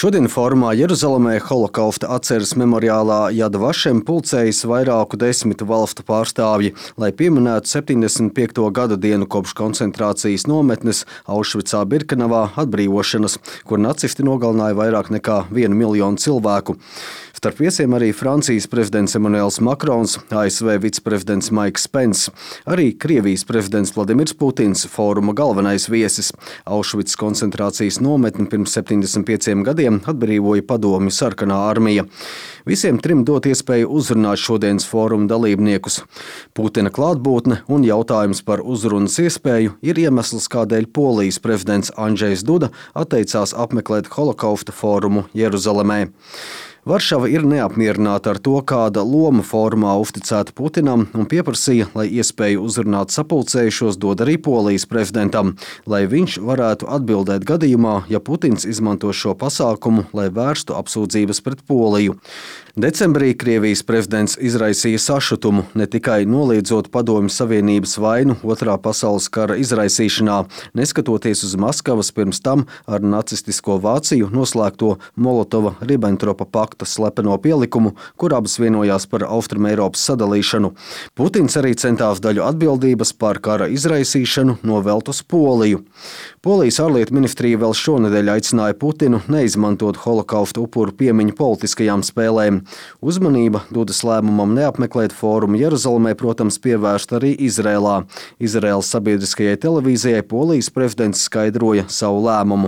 Šodien fórumā Jeruzalemē Holokausta atceres memoriālā Jad Vašem pulcējas vairāku desmitu valstu pārstāvji, lai pieminētu 75. gada dienu kopš koncentrācijas nometnes Aušvicā Birkenavā atbrīvošanas, kur nacisti nogalināja vairāk nekā 1 miljonu cilvēku. Starp viesiem arī Francijas prezidents Emmanuels Makrons, ASV viceprezidents Maiks Pence, arī Krievijas prezidents Vladimirs Putins, fóruma galvenais viesis. Aušvicas koncentrācijas nometni pirms 75 gadiem atbrīvoja padomju sarkanā armija. Visiem trim dot iespēju uzrunāt šodienas fóruma dalībniekus. Putina klātbūtne un jautājums par uzrunas iespēju ir iemesls, kādēļ Polijas prezidents Andžejs Duda atteicās apmeklēt Holokausta fórumu Jeruzalemē. Varšava ir neapmierināta ar to, kāda loma fórumā uzticēta Putinam un pieprasīja, lai iespēju uzrunāt sapulcējušos dod arī Polijas prezidentam, lai viņš varētu atbildēt gadījumā, ja Putins izmanto šo pasākumu, lai vērstu apsūdzības pret Poliju. Decembrī Krievijas prezidents izraisīja sašutumu, ne tikai noliedzot Padomju Savienības vainu Otrā pasaules kara izraisīšanā, neskatoties uz Maskavas pirms tam ar nacistisko Vāciju noslēgto Molotova-Ribbentropa pakta slepeno pielikumu, kur abas vienojās par Austrumeiropas sadalīšanu. Putins arī centās daļu atbildības par kara izraisīšanu novelt uz Poliju. Polijas ārlietu ministrija vēl šonedēļ aicināja Putinu neizmantot holokausta upuru piemiņu politiskajām spēlēm. Uzmanība Dudas lēmumam neapmeklēt fórumu Jeruzalemē, protams, pievērsta arī Izrēlā. Izraēlas sabiedriskajai televīzijai Polijas prezidents skaidroja savu lēmumu.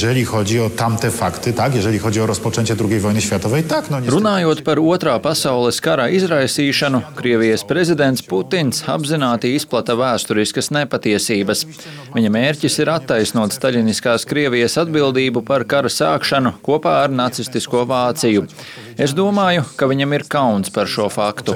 Runājot par Otrā pasaules kara izraisīšanu, Krievijas prezidents Putins apzināti izplata vēsturiskas nepatiesības. Viņa mērķis ir attaisnot staļiniskās Krievijas atbildību par kara sākšanu kopā ar nacistisko Vāciju. Es domāju, ka viņam ir kauns par šo faktu.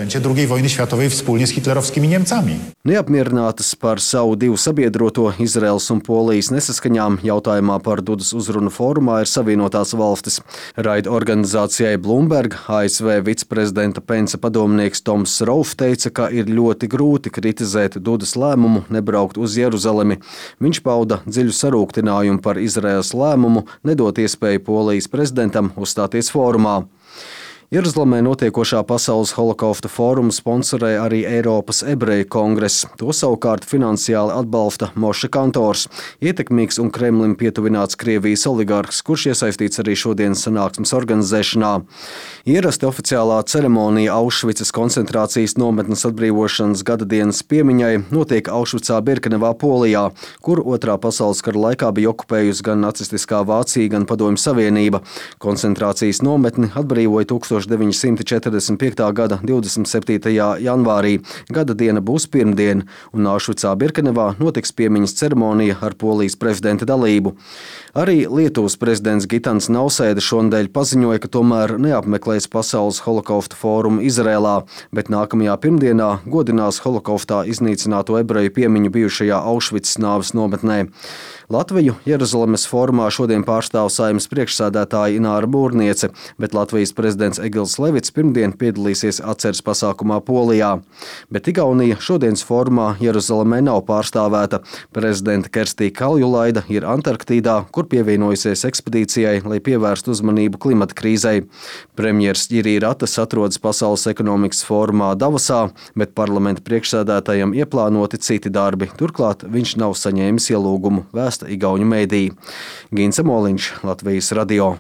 Neapmierinātas par savu divu sabiedroto Izraēlas un Polijas nesaskaņām jautājumā par Dudas uzrunu fórumā ir Savienotās valstis. Raida organizācijai Bloomberg ASV viceprezidenta Pence padomnieks Toms Rauf teica, ka ir ļoti grūti kritizēt Dudas lēmumu nebraukt uz Jeruzalemi. Viņš pauda dziļu sarūktinājumu par Izraēlas lēmumu nedot iespēju Polijas prezidentam uzstāties fórumā. Jeruzalemē notiekošā pasaules holokausta fórumu sponsorē arī Eiropas ebreju kongress. To savukārt finansiāli atbalsta Moše Kantors, ietekmīgs un Kremlim pietuvināts Krievijas oligārhs, kurš iesaistīts arī šodienas sanāksmes organizēšanā. Ierasta oficiālā ceremonija Aušvicas koncentrācijas nometnes atbrīvošanas gada dienas piemiņai notiek Aušvicā Birkenavā, Polijā, kur Otrā pasaules kara laikā bija okupējusi gan nacistiskā Vācija, gan Padomju Savienība. Koncentrācijas nometni atbrīvoja 1945. gada 27. janvārī. Gada diena būs pirmdiena, un Aušvicā Birkenavā notiks piemiņas ceremonija ar Polijas prezidenta dalību. Arī Lietuvas prezidents Gitans Nausēda šonedēļ paziņoja, ka tomēr neapmeklēs pasaules holokausta fórumu Izrēlā, bet nākamajā pirmdienā godinās holokaustā iznīcināto ebreju piemiņu bijušajā Aušvicas nāves nometnē. Latviju Jeruzalemes fórumā šodien pārstāv Saeimas priekšsēdētāja Ināra Būrniece, bet Latvijas prezidents Egils Levits pirmdien piedalīsies atceres pasākumā Polijā. Bet Igaunija šodienas fórumā Jeruzalemē nav pārstāvēta. Prezidenta Kerstī Kaljulaida ir Antarktīdā, kur pievienojusies ekspedīcijai, lai pievērstu uzmanību klimata krīzei. Premjers Jiri Ratas atrodas Pasaules ekonomikas fórumā Davosā, bet parlamenta priekšsēdētājam ieplānoti citi darbi. Turklāt viņš nav saņēmis ielūgumu, vēsta igauņu mēdī. Gince Moliņš, Latvijas radio.